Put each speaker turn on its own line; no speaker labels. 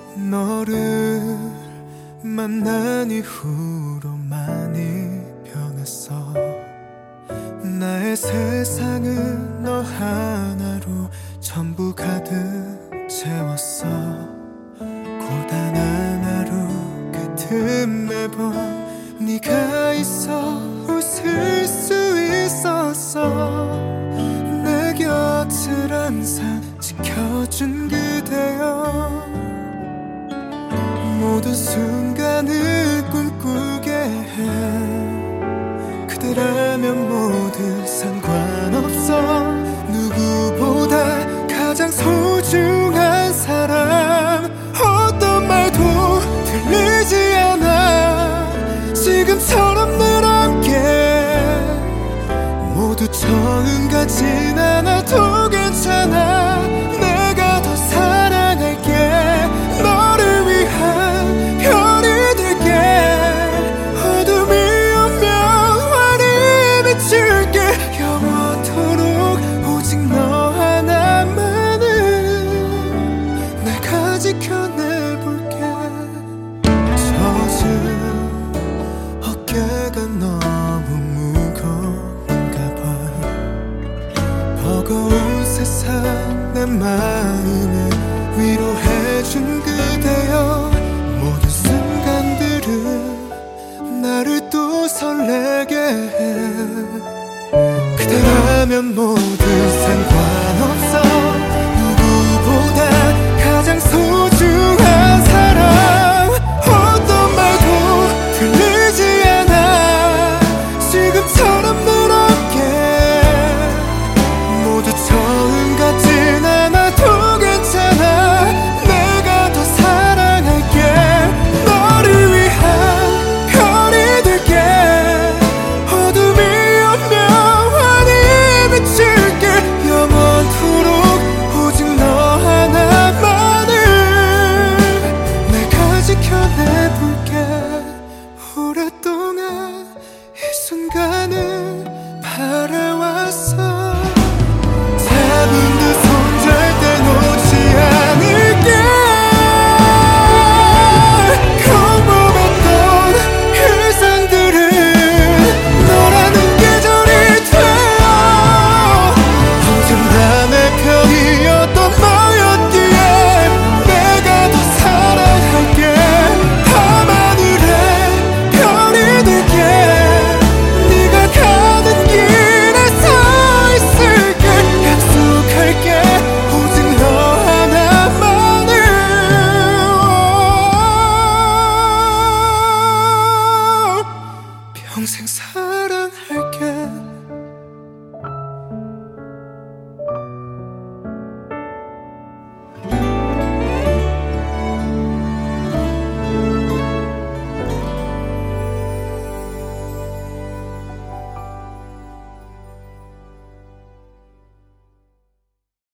너를 만난 이후로 많이 변했어. 나의 세상은 너 하나로 전부 가득 채웠어. 고단한 하루 끝은 매번 네가 있어 웃을 수 있었어. 내 곁을 항상 지켜준 그대여, 모든 순간을 꿈꾸게 해. 그대라면 모두 상관없어. 누구보다 가장 소중한 사람. 어떤 말도 들리지 않아. 지금처럼 늘 함께. 모두 처음 같진 않아도 괜찮아. 내가 더 사랑할게. 너를 위한 별이 될게. 어둠이 오면 환히 비출게. 영원토록 오직 너 하나만을 내가 지켜내볼게. 젖은 어깨가 너무 무거운가 봐. 버거운 세상 내 마음을 위로해준 그대여, 모든 순간들은 나를 또 설레게 해. 그대라면 모두 상관없어. 누구보다 가장 소중한 사람. 어떤 말도 들리지 않아. 지금처럼 늘 함께. 모두 처음 같진 않아도 괜찮아. 내가 더 사랑할게. 너를 위한 별이 될게. 어둠이 오면 환히 비출게. 영원토록 오직 너 하나만을 내가 지켜내볼게. 오랫동안 이 순간을 바라왔어. 잡은 두 손 절대 놓지 않을게. 평범했던 일상들은 너라는 계절이 되어 언젠가 내 편이었던 너였기에 내가 더 사랑할게. 밤하늘에 별이 될게. 네가 가는 길에 서 있을게. 약속할게. 오직 너 하나만을 평생 사